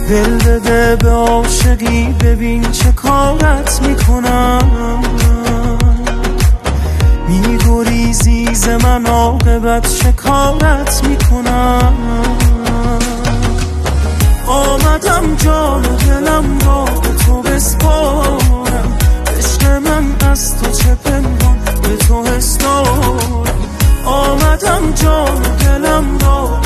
دل بده به عاشقی، ببین چه کارت میکنم. میگریزی ز من، عاقبت چه کارت میکنم. آمدم جان و دلم را به تو بسپارم، عشق من از تو چه پنهان به تو حس دارم. آمدم جان و دلم را